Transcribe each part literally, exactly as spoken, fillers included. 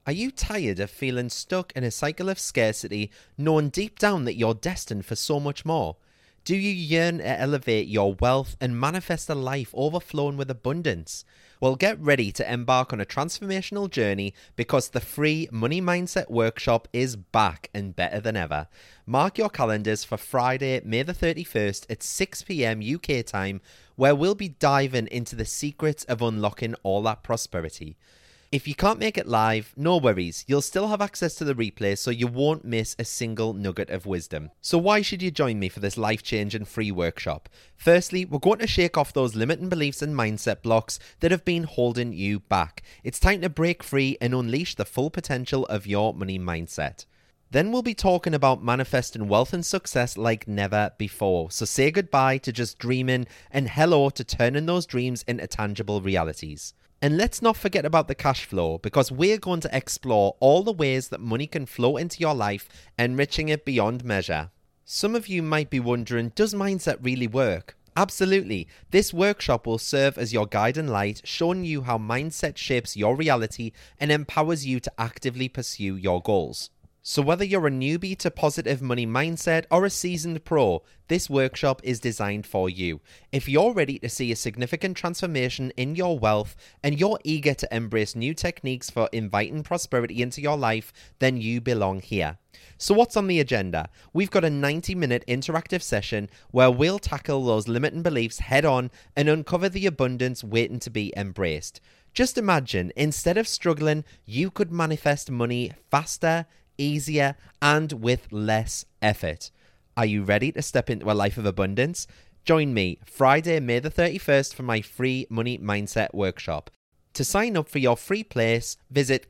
Are you tired of feeling stuck in a cycle of scarcity, knowing deep down that you're destined for so much more? Do you yearn to elevate your wealth and manifest a life overflowing with abundance? Well, get ready to embark on a transformational journey because the free Money Mindset Workshop is back and better than ever. Mark your calendars for Friday, May the thirty-first at six p.m. U K time, where we'll be diving into the secrets of unlocking all that prosperity. If you can't make it live, no worries. You'll still have access to the replay, so you won't miss a single nugget of wisdom. So why should you join me for this life-changing free workshop? Firstly, we're going to shake off those limiting beliefs and mindset blocks that have been holding you back. It's time to break free and unleash the full potential of your money mindset. Then we'll be talking about manifesting wealth and success like never before. So say goodbye to just dreaming and hello to turning those dreams into tangible realities. And let's not forget about the cash flow, because we're going to explore all the ways that money can flow into your life, enriching it beyond measure. Some of you might be wondering, does mindset really work? Absolutely. This workshop will serve as your guiding light, showing you how mindset shapes your reality and empowers you to actively pursue your goals. So whether you're a newbie to positive money mindset or a seasoned pro, this workshop is designed for you. If you're ready to see a significant transformation in your wealth and you're eager to embrace new techniques for inviting prosperity into your life, then you belong here. So what's on the agenda? We've got a ninety minute interactive session where we'll tackle those limiting beliefs head on and uncover the abundance waiting to be embraced. Just imagine, instead of struggling, you could manifest money faster, easier, and with less effort. Are you ready to step into a life of abundance? Join me Friday, May the thirty-first for my free Money Mindset Workshop. To sign up for your free place, visit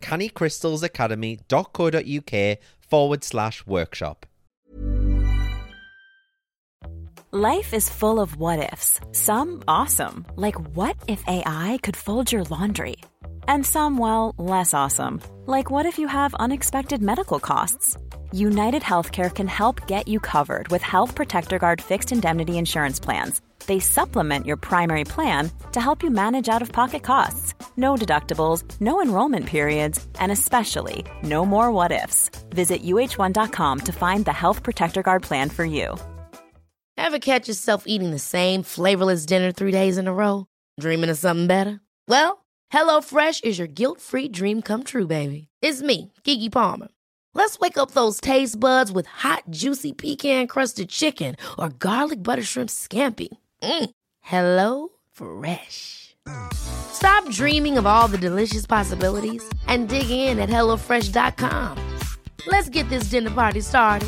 cannycrystalsacademy.co.uk forward slash workshop. Life is full of what-ifs. Some awesome, like what if A I could fold your laundry? And some, well, less awesome. Like what if you have unexpected medical costs? United Healthcare can help get you covered with Health Protector Guard fixed indemnity insurance plans. They supplement your primary plan to help you manage out-of-pocket costs. No deductibles, no enrollment periods, and especially no more what-ifs. Visit U H one dot com to find the Health Protector Guard plan for you. Ever catch yourself eating the same flavorless dinner three days in a row? Dreaming of something better? Well, HelloFresh is your guilt-free dream come true, baby. It's me, Keke Palmer. Let's wake up those taste buds with hot, juicy pecan-crusted chicken or garlic butter shrimp scampi. Mm. Hello Fresh. Stop dreaming of all the delicious possibilities and dig in at hello fresh dot com. Let's get this dinner party started.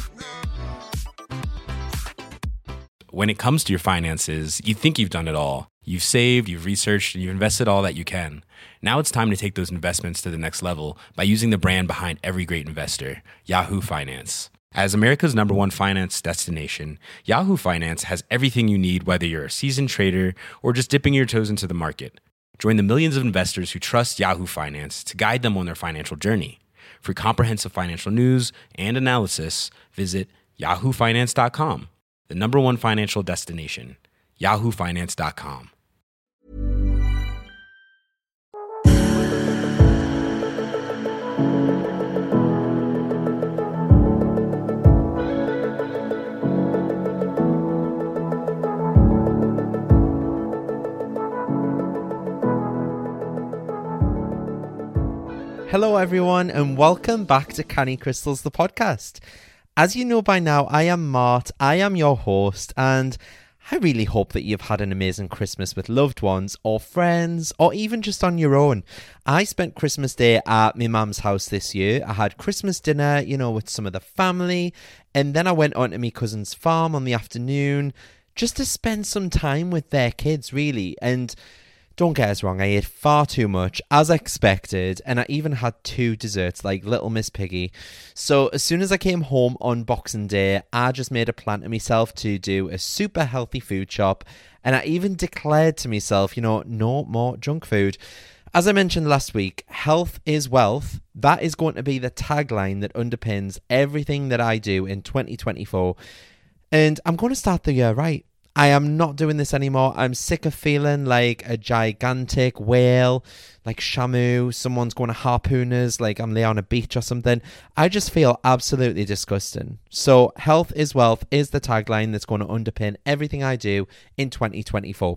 When it comes to your finances, you think you've done it all. You've saved, you've researched, and you've invested all that you can. Now it's time to take those investments to the next level by using the brand behind every great investor, Yahoo Finance. As America's number one finance destination, Yahoo Finance has everything you need, whether you're a seasoned trader or just dipping your toes into the market. Join the millions of investors who trust Yahoo Finance to guide them on their financial journey. For comprehensive financial news and analysis, visit yahoo finance dot com, the number one financial destination, yahoo finance dot com. Hello everyone and welcome back to Canny Crystals, the podcast. As you know by now, I am Mart, I am your host, and I really hope that you've had an amazing Christmas with loved ones or friends or even just on your own. I spent Christmas Day at my mum's house this year. I had Christmas dinner, you know, with some of the family, and then I went on to my cousin's farm on the afternoon just to spend some time with their kids, really. And don't get us wrong, I ate far too much, as expected, and I even had two desserts like Little Miss Piggy. So as soon as I came home on Boxing Day, I just made a plan to myself to do a super healthy food shop, and I even declared to myself, you know, no more junk food. As I mentioned last week, health is wealth. That is going to be the tagline that underpins everything that I do in twenty twenty-four. And I'm going to start the year right. I am not doing this anymore. I'm sick of feeling like a gigantic whale, like Shamu. Someone's going to harpoon us, like I'm there on a beach or something. I just feel absolutely disgusting. So health is wealth is the tagline that's going to underpin everything I do in twenty twenty-four.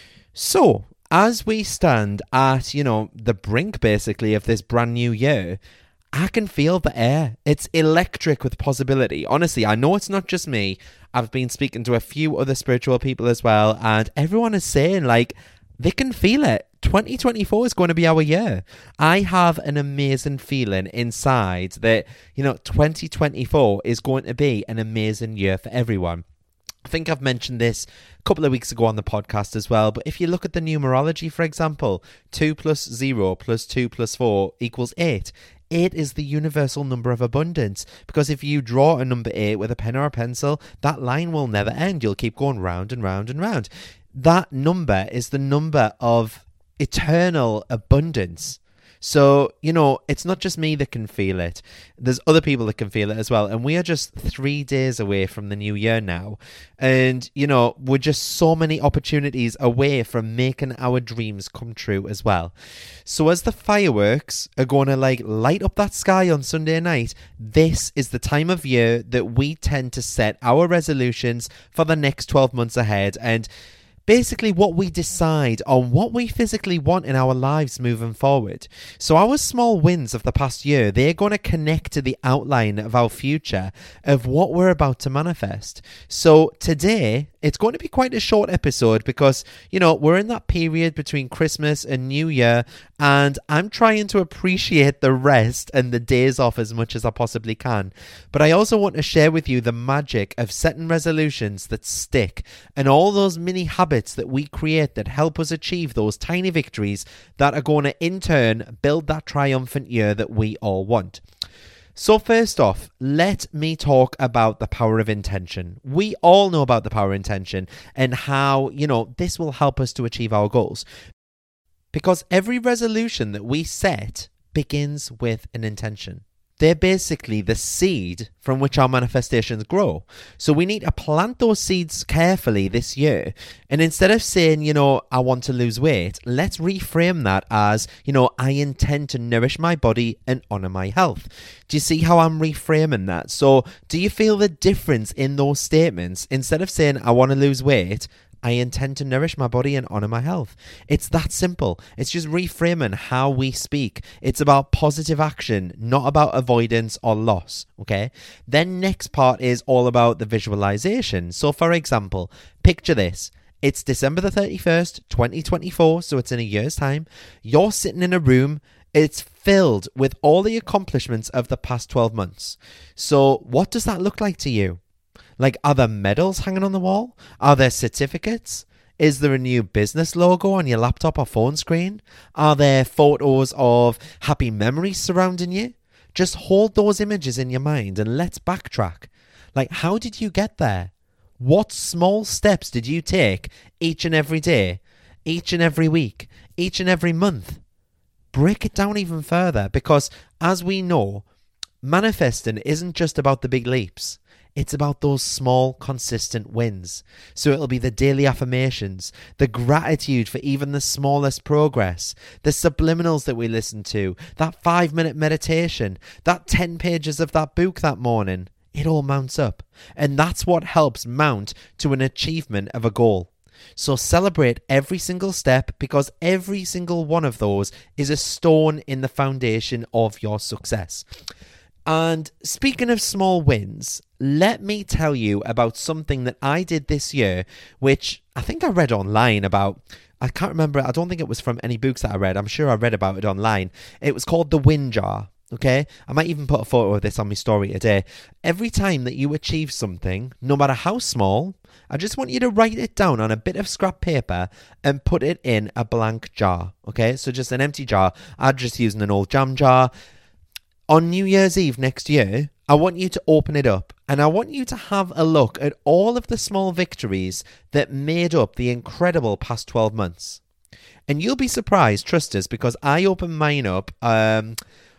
So as we stand at, you know, the brink basically of this brand new year, I can feel the air. It's electric with possibility. Honestly, I know it's not just me. I've been speaking to a few other spiritual people as well, and everyone is saying, like, they can feel it. twenty twenty-four is going to be our year. I have an amazing feeling inside that, you know, twenty twenty-four is going to be an amazing year for everyone. I think I've mentioned this a couple of weeks ago on the podcast as well, but if you look at the numerology, for example, two plus zero plus two plus four equals eight. Eight is the universal number of abundance, because if you draw a number eight with a pen or a pencil, that line will never end. You'll keep going round and round and round. That number is the number of eternal abundance. So, you know, it's not just me that can feel it. There's other people that can feel it as well. And we are just three days away from the new year now. And, you know, we're just so many opportunities away from making our dreams come true as well. So as the fireworks are going to like light up that sky on Sunday night, this is the time of year that we tend to set our resolutions for the next twelve months ahead. And basically what we decide on what we physically want in our lives moving forward. So our small wins of the past year, they're going to connect to the outline of our future of what we're about to manifest. So today, it's going to be quite a short episode because, you know, we're in that period between Christmas and New Year, and I'm trying to appreciate the rest and the days off as much as I possibly can. But I also want to share with you the magic of setting resolutions that stick and all those mini habits that we create that help us achieve those tiny victories that are going to in turn build that triumphant year that we all want. So first off, let me talk about the power of intention. We all know about the power of intention and how, you know, this will help us to achieve our goals. Because every resolution that we set begins with an intention. They're basically the seed from which our manifestations grow. So we need to plant those seeds carefully this year. And instead of saying, you know, I want to lose weight, let's reframe that as, you know, I intend to nourish my body and honor my health. Do you see how I'm reframing that? So do you feel the difference in those statements? Instead of saying, I want to lose weight, I intend to nourish my body and honor my health. It's that simple. It's just reframing how we speak. It's about positive action, not about avoidance or loss, okay? Then next part is all about the visualization. So for example, picture this. It's December the thirty-first, twenty twenty-four, so it's in a year's time. You're sitting in a room. It's filled with all the accomplishments of the past twelve months. So what does that look like to you? Like, are there medals hanging on the wall? Are there certificates? Is there a new business logo on your laptop or phone screen? Are there photos of happy memories surrounding you? Just hold those images in your mind and let's backtrack. Like, how did you get there? What small steps did you take each and every day, each and every week, each and every month? Break it down even further, because as we know, manifesting isn't just about the big leaps. It's about those small, consistent wins. So it'll be the daily affirmations, the gratitude for even the smallest progress, the subliminals that we listen to, that five-minute meditation, that ten pages of that book that morning. It all mounts up. And that's what helps mount to an achievement of a goal. So celebrate every single step, because every single one of those is a stone in the foundation of your success. And speaking of small wins, let me tell you about something that I did this year, which I think I read online about. I can't remember. I don't think it was from any books that I read. I'm sure I read about it online. It was called the Win Jar. Okay, I might even put a photo of this on my story today. Every time that you achieve something, no matter how small, I just want you to write it down on a bit of scrap paper and put it in a blank jar. Okay, so just an empty jar. I'm just using an old jam jar. On New Year's Eve next year, I want you to open it up and I want you to have a look at all of the small victories that made up the incredible past twelve months. And you'll be surprised, trust us, because I opened mine up, um,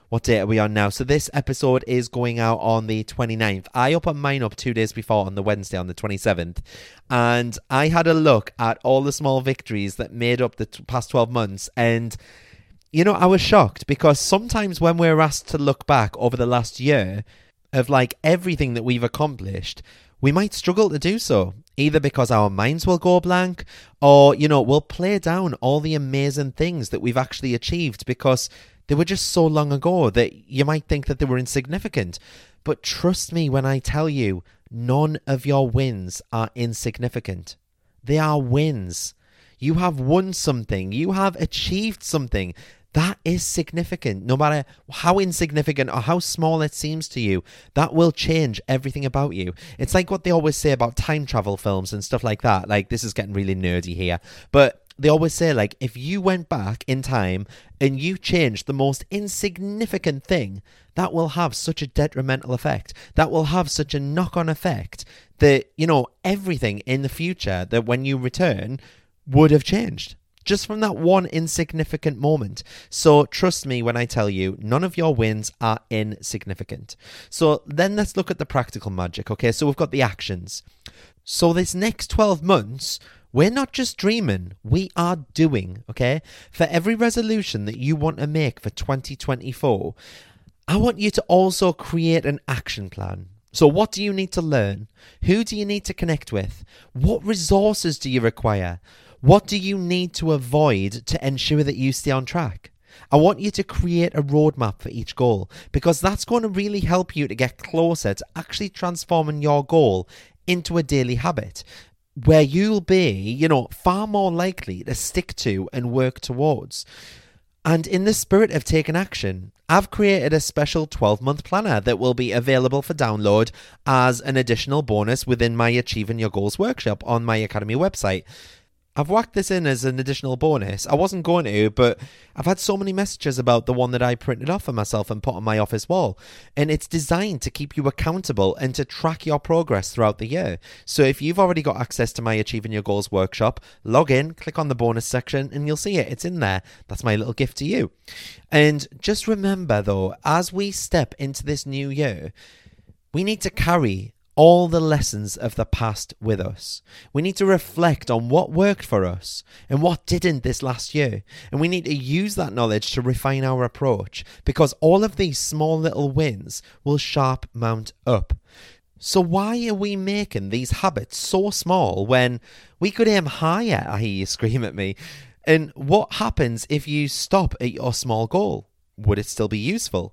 what date are we on now? So this episode is going out on the twenty-ninth. I opened mine up two days before on the Wednesday on the twenty-seventh. And I had a look at all the small victories that made up the t- past twelve months. And, you know, I was shocked because sometimes when we're asked to look back over the last year of like everything that we've accomplished, we might struggle to do so, either because our minds will go blank or, you know, we'll play down all the amazing things that we've actually achieved because they were just so long ago that you might think that they were insignificant. But trust me when I tell you, none of your wins are insignificant. They are wins. You have won something. You have achieved something. That is significant. No matter how insignificant or how small it seems to you, that will change everything about you. It's like what they always say about time travel films and stuff like that. Like, this is getting really nerdy here. But they always say, like, if you went back in time and you changed the most insignificant thing, that will have such a detrimental effect. That will have such a knock-on effect that, you know, everything in the future that when you return would have changed. Just from that one insignificant moment. So trust me when I tell you, none of your wins are insignificant. So then let's look at the practical magic, okay? So we've got the actions. So this next twelve months, we're not just dreaming, we are doing, okay? For every resolution that you want to make for twenty twenty-four, I want you to also create an action plan. So what do you need to learn? Who do you need to connect with? What resources do you require? What do you need to avoid to ensure that you stay on track? I want you to create a roadmap for each goal because that's going to really help you to get closer to actually transforming your goal into a daily habit where you'll be, you know, far more likely to stick to and work towards. And in the spirit of taking action, I've created a special twelve-month planner that will be available for download as an additional bonus within my Achieving Your Goals workshop on my Academy website. I've whacked this in as an additional bonus. I wasn't going to, but I've had so many messages about the one that I printed off for myself and put on my office wall. And it's designed to keep you accountable and to track your progress throughout the year. So if you've already got access to my Achieving Your Goals workshop, log in, click on the bonus section, and you'll see it. It's in there. That's my little gift to you. And just remember, though, as we step into this new year, we need to carry all the lessons of the past with us. We need to reflect on what worked for us and what didn't this last year. And we need to use that knowledge to refine our approach because all of these small little wins will sharp mount up. So why are we making these habits so small when we could aim higher? I hear you scream at me. And what happens if you stop at your small goal? Would it still be useful?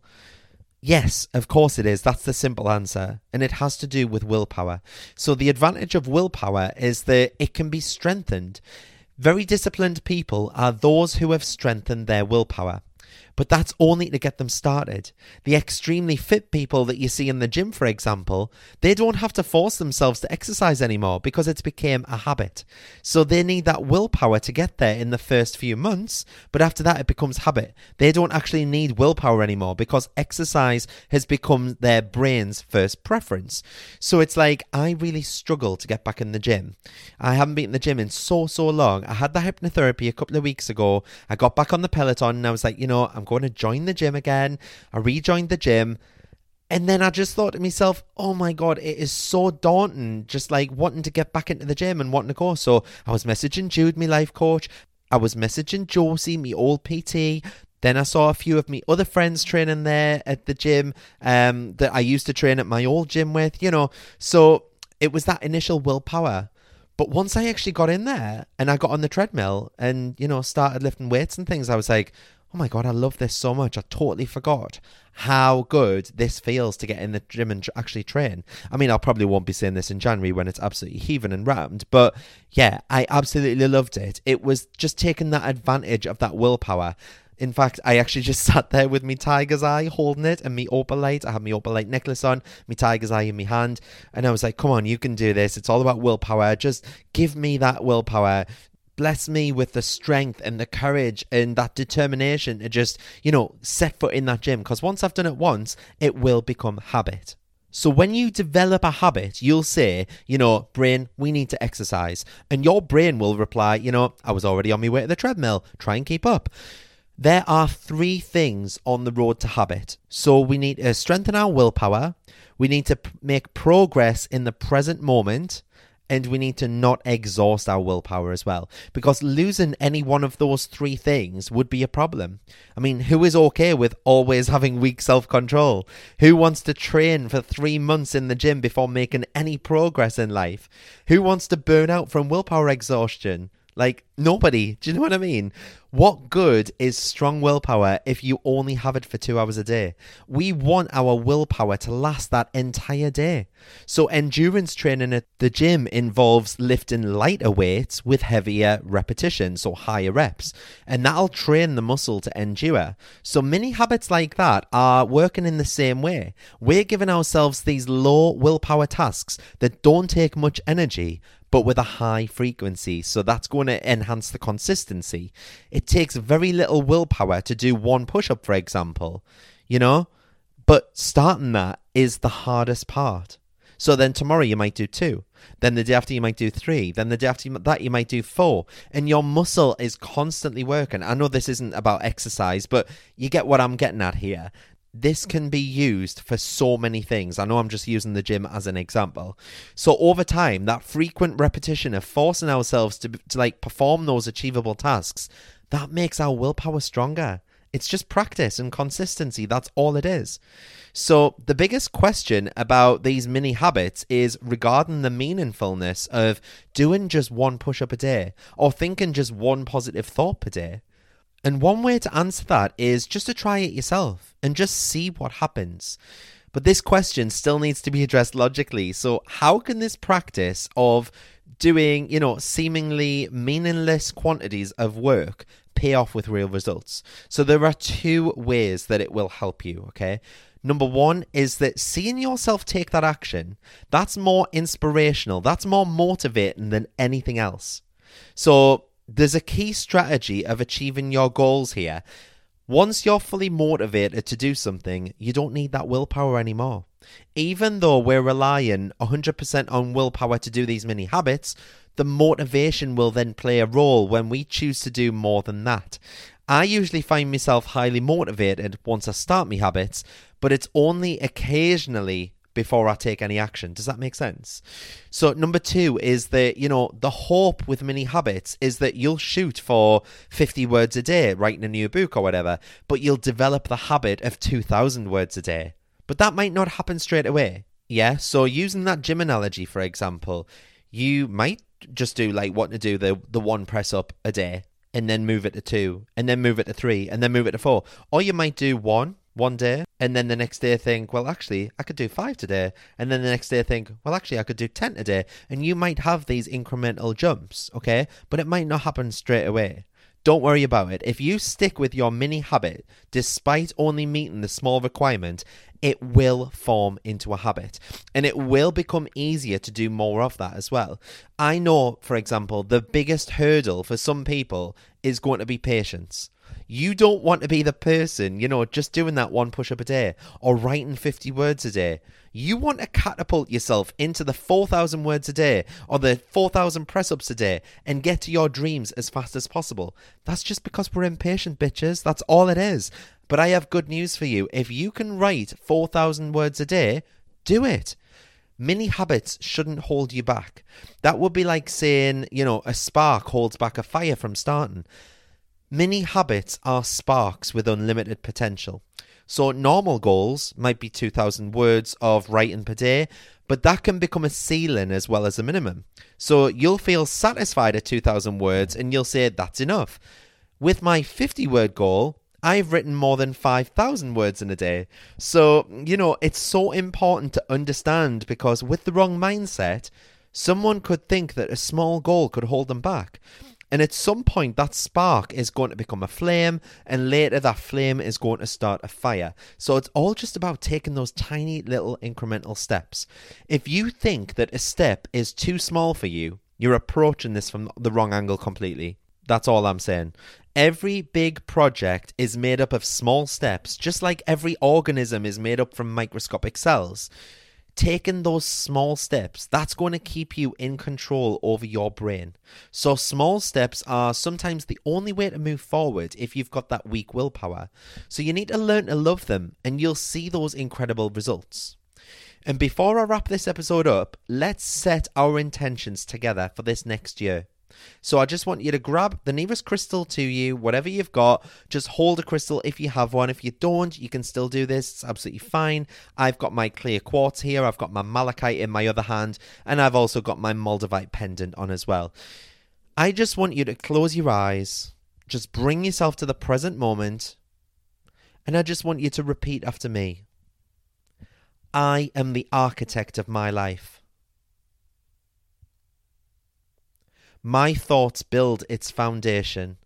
Yes, of course it is. That's the simple answer. And it has to do with willpower. So the advantage of willpower is that it can be strengthened. Very disciplined people are those who have strengthened their willpower. But that's only to get them started. The extremely fit people that you see in the gym, for example, they don't have to force themselves to exercise anymore because it's become a habit. So they need that willpower to get there in the first few months, but after that it becomes habit. They don't actually need willpower anymore because exercise has become their brain's first preference. So it's like, I really struggle to get back in the gym. I haven't been in the gym in so, so long. I had the hypnotherapy a couple of weeks ago. I got back on the Peloton and I was like, you know, I'm going to join the gym again. I rejoined the gym. And then I just thought to myself, oh my God, it is so daunting, just like wanting to get back into the gym and wanting to go. So I was messaging Jude, my life coach. I was messaging Josie, my old P T. Then I saw a few of my other friends training there at the gym um, that I used to train at my old gym with, you know. So it was that initial willpower. But once I actually got in there and I got on the treadmill and, you know, started lifting weights and things, I was like, oh my God, I love this so much. I totally forgot how good this feels to get in the gym and tr- actually train. I mean, I probably won't be saying this in January when it's absolutely heaving and rammed, but yeah, I absolutely loved it. It was just taking that advantage of that willpower. In fact, I actually just sat there with me tiger's eye holding it and me opalite. I had my opalite necklace on, me tiger's eye in my hand. And I was like, come on, you can do this. It's all about willpower. Just give me that willpower. Bless me with the strength and the courage and that determination to just, you know, set foot in that gym. Because once I've done it once, it will become habit. So when you develop a habit, you'll say, you know, brain, we need to exercise. And your brain will reply, you know, I was already on my way to the treadmill. Try and keep up. There are three things on the road to habit. So we need to strengthen our willpower, we need to p- make progress in the present moment, and we need to not exhaust our willpower as well. Because losing any one of those three things would be a problem. I mean, who is okay with always having weak self-control? Who wants to train for three months in the gym before making any progress in life? Who wants to burn out from willpower exhaustion? Like, nobody. Do you know what I mean? What good is strong willpower if you only have it for two hours a day? We want our willpower to last that entire day. So endurance training at the gym involves lifting lighter weights with heavier repetitions or higher reps, and that'll train the muscle to endure. So mini habits like that are working in the same way. We're giving ourselves these low willpower tasks that don't take much energy, but with a high frequency. So that's going to enhance the consistency. It takes very little willpower to do one push-up, for example, you know, but starting that is the hardest part. So then tomorrow you might do two. Then the day after you might do three. Then the day after that you might do four. And your muscle is constantly working. I know this isn't about exercise, but you get what I'm getting at here. This can be used for so many things. I know I'm just using the gym as an example. So over time, that frequent repetition of forcing ourselves to, to like perform those achievable tasks, that makes our willpower stronger. It's just practice and consistency. That's all it is. So the biggest question about these mini habits is regarding the meaningfulness of doing just one push-up a day or thinking just one positive thought per day. And one way to answer that is just to try it yourself and just see what happens. But this question still needs to be addressed logically. So how can this practice of doing, you know, seemingly meaningless quantities of work pay off with real results? So there are two ways that it will help you, okay? Number one is that seeing yourself take that action, that's more inspirational, that's more motivating than anything else. So there's a key strategy of achieving your goals here. Once you're fully motivated to do something, you don't need that willpower anymore. Even though we're relying one hundred percent on willpower to do these mini habits, the motivation will then play a role when we choose to do more than that. I usually find myself highly motivated once I start my habits, but it's only occasionally before I take any action. Does that make sense? So number two is that, you know, the hope with mini habits is that you'll shoot for fifty words a day, writing a new book or whatever, but you'll develop the habit of two thousand words a day. But that might not happen straight away. Yeah, so using that gym analogy, for example, you might just do like what to do the, the one press up a day and then move it to two and then move it to three and then move it to four. Or you might do one one day, and then the next day think, well, actually, I could do five today. And then the next day think, well, actually, I could do ten today. And you might have these incremental jumps, okay? But it might not happen straight away. Don't worry about it. If you stick with your mini habit, despite only meeting the small requirement, it will form into a habit. And it will become easier to do more of that as well. I know, for example, the biggest hurdle for some people is going to be patience. You don't want to be the person, you know, just doing that one push-up a day or writing fifty words a day. You want to catapult yourself into the four thousand words a day or the four thousand press-ups a day and get to your dreams as fast as possible. That's just because we're impatient, bitches. That's all it is. But I have good news for you. If you can write four thousand words a day, do it. Mini habits shouldn't hold you back. That would be like saying, you know, a spark holds back a fire from starting. Mini habits are sparks with unlimited potential. So normal goals might be two thousand words of writing per day, but that can become a ceiling as well as a minimum. So you'll feel satisfied at two thousand words and you'll say that's enough. With my fifty word goal, I've written more than five thousand words in a day. So, you know, it's so important to understand, because with the wrong mindset, someone could think that a small goal could hold them back. And at some point, that spark is going to become a flame, and later that flame is going to start a fire. So it's all just about taking those tiny little incremental steps. If you think that a step is too small for you, you're approaching this from the wrong angle completely. That's all I'm saying. Every big project is made up of small steps, just like every organism is made up from microscopic cells. taking those small steps, that's going to keep you in control over your brain. So small steps are sometimes the only way to move forward if you've got that weak willpower. So you need to learn to love them, and you'll see those incredible results. And before I wrap this episode up, let's set our intentions together for this next year. So I just want you to grab the nearest crystal to you, whatever you've got. Just hold a crystal if you have one. If you don't, you can still do this. It's absolutely fine. I've got my clear quartz here. I've got my malachite in my other hand. And I've also got my moldavite pendant on as well. I just want you to close your eyes. Just bring yourself to the present moment. And I just want you to repeat after me. I am the architect of my life. My thoughts build its foundation,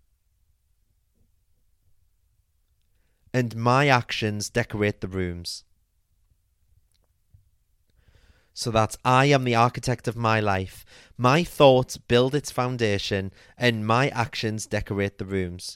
and my actions decorate the rooms. So that's I am the architect of my life. My thoughts build its foundation, and my actions decorate the rooms.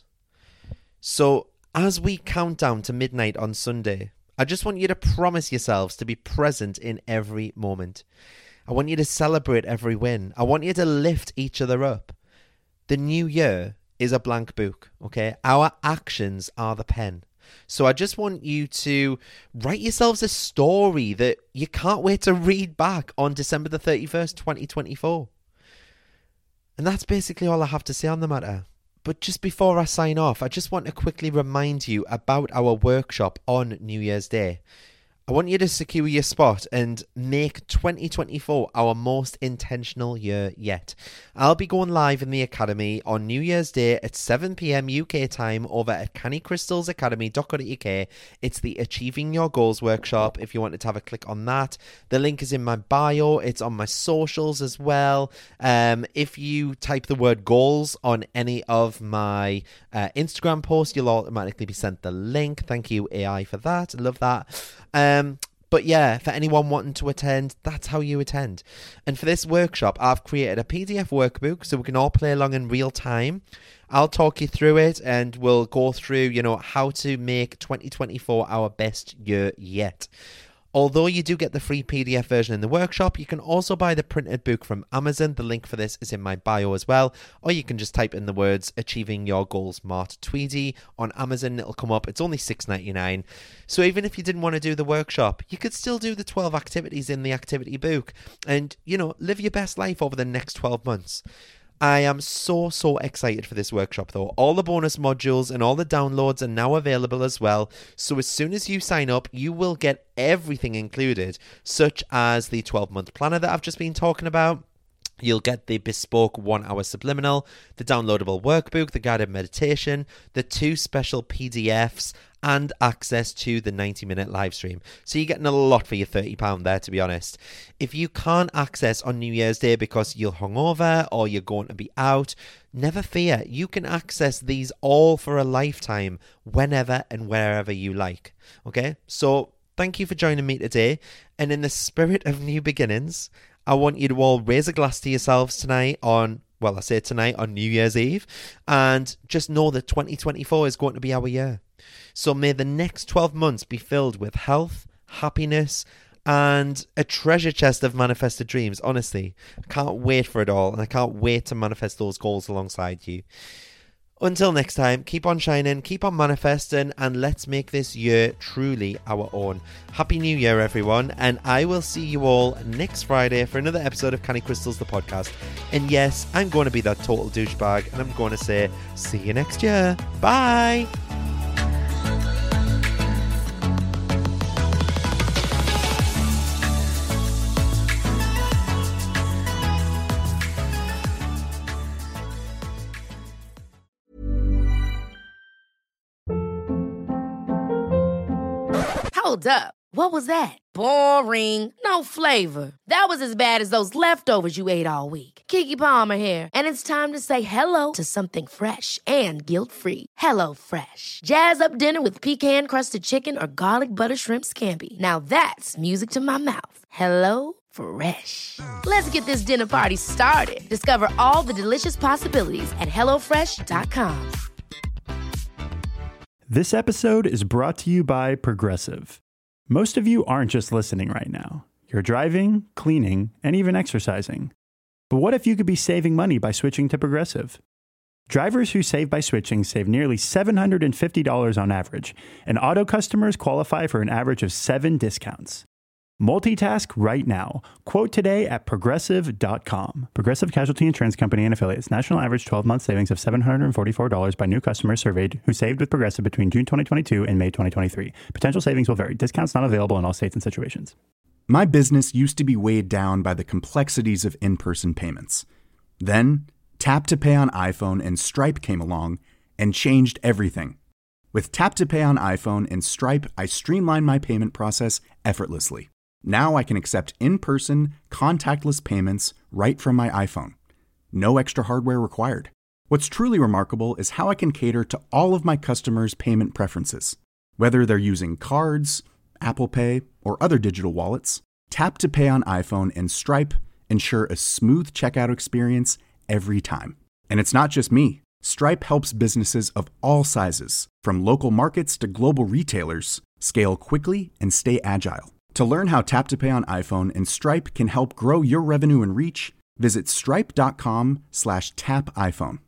So as we count down to midnight on Sunday, I just want you to promise yourselves to be present in every moment. I want you to celebrate every win. I want you to lift each other up. The new year is a blank book, okay? Our actions are the pen. So I just want you to write yourselves a story that you can't wait to read back on December the thirty-first, twenty twenty-four. And that's basically all I have to say on the matter. But just before I sign off, I just want to quickly remind you about our workshop on New Year's Day. I want you to secure your spot and make twenty twenty-four our most intentional year yet. I'll be going live in the Academy on New Year's Day at seven p.m. U K time over at canny crystals academy dot co dot U K. It's the Achieving Your Goals workshop if you wanted to have a click on that. The link is in my bio. It's on my socials as well. Um, if you type the word goals on any of my uh, Instagram posts, you'll automatically be sent the link. Thank you, A I, for that. I love that. Um, but yeah, for anyone wanting to attend, that's how you attend. And for this workshop, I've created a P D F workbook so we can all play along in real time. I'll talk you through it and we'll go through, you know, how to make twenty twenty-four our best year yet. Although you do get the free P D F version in the workshop, you can also buy the printed book from Amazon. The link for this is in my bio as well. Or you can just type in the words Achieving Your Goals Mart Tweedy on Amazon and it'll come up. It's only six dollars and ninety-nine cents. So even if you didn't want to do the workshop, you could still do the twelve activities in the activity book and, you know, live your best life over the next twelve months. I am so, so excited for this workshop though. All the bonus modules and all the downloads are now available as well. So as soon as you sign up, you will get everything included, such as the twelve-month planner that I've just been talking about. You'll get the bespoke one-hour subliminal, the downloadable workbook, the guided meditation, the two special P D Fs, and access to the ninety-minute live stream. So you're getting a lot for your thirty pounds there, to be honest. If you can't access on New Year's Day because you're hungover or you're going to be out, never fear. You can access these all for a lifetime, whenever and wherever you like. Okay? So thank you for joining me today. And in the spirit of new beginnings, I want you to all raise a glass to yourselves tonight on, well, I say tonight on New Year's Eve, and just know that twenty twenty-four is going to be our year. So may the next twelve months be filled with health, happiness, and a treasure chest of manifested dreams. Honestly, I can't wait for it all, and I can't wait to manifest those goals alongside you. Until next time, keep on shining, keep on manifesting, and let's make this year truly our own. Happy New Year, everyone, and I will see you all next Friday for another episode of Canny Crystals, the podcast. And yes, I'm going to be that total douchebag, and I'm going to say, see you next year. Bye! Hold up. What was that? Boring. No flavor. That was as bad as those leftovers you ate all week. Keke Palmer here, and it's time to say hello to something fresh and guilt-free. Hello Fresh. Jazz up dinner with pecan-crusted chicken or garlic butter shrimp scampi. Now that's music to my mouth. Hello Fresh. Let's get this dinner party started. Discover all the delicious possibilities at hello fresh dot com. This episode is brought to you by Progressive. Most of you aren't just listening right now. You're driving, cleaning, and even exercising. But what if you could be saving money by switching to Progressive? Drivers who save by switching save nearly seven hundred fifty dollars on average, and auto customers qualify for an average of seven discounts. Multitask right now. Quote today at progressive dot com. Progressive Casualty Insurance Company and Affiliates. National average twelve-month savings of seven hundred forty-four dollars by new customers surveyed who saved with Progressive between June twenty twenty-two and May twenty twenty-three. Potential savings will vary. Discounts not available in all states and situations. My business used to be weighed down by the complexities of in-person payments. Then, Tap to Pay on iPhone and Stripe came along and changed everything. With Tap to Pay on iPhone and Stripe, I streamlined my payment process effortlessly. Now I can accept in-person, contactless payments right from my iPhone. No extra hardware required. What's truly remarkable is how I can cater to all of my customers' payment preferences. Whether they're using cards, Apple Pay, or other digital wallets, Tap to Pay on iPhone and Stripe ensure a smooth checkout experience every time. And it's not just me. Stripe helps businesses of all sizes, from local markets to global retailers, scale quickly and stay agile. To learn how Tap to Pay on iPhone and Stripe can help grow your revenue and reach, visit stripe dot com slash tap iPhone.